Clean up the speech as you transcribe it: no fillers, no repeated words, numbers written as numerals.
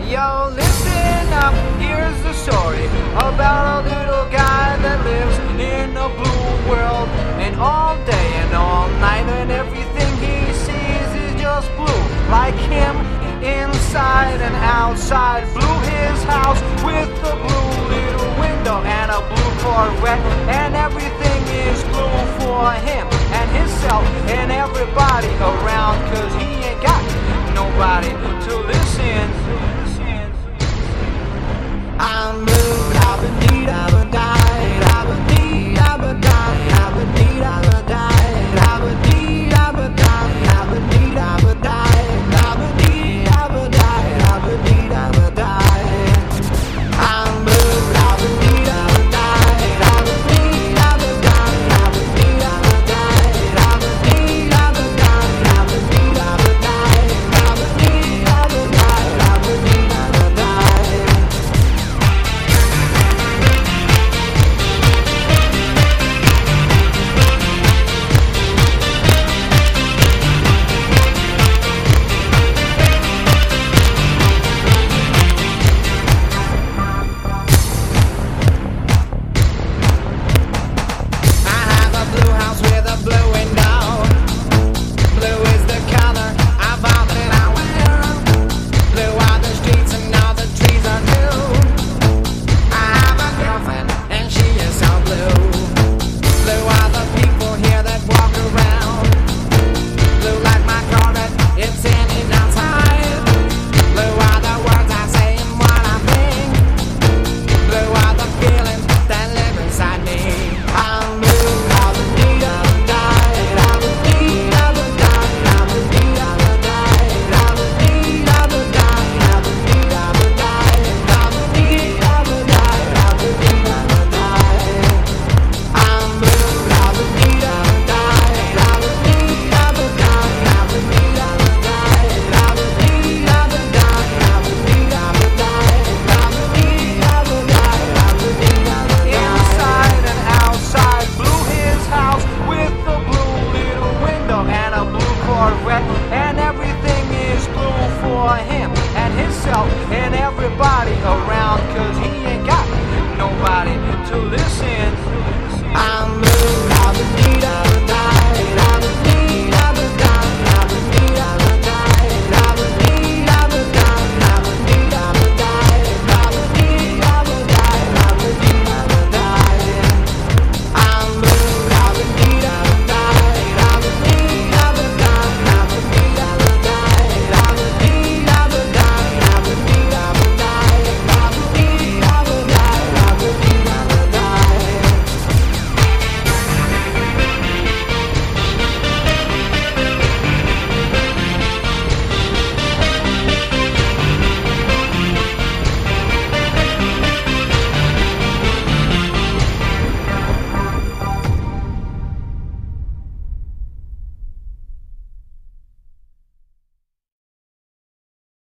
Yo, listen up, here's the story about a little guy that lives in a blue world. And all day and all night, and everything he sees is just blue. Like him, inside and outside. Blue his house with a blue little window and a blue Corvette. And everything is blue for him and himself and everybody around, 'cause he ain't got nobody to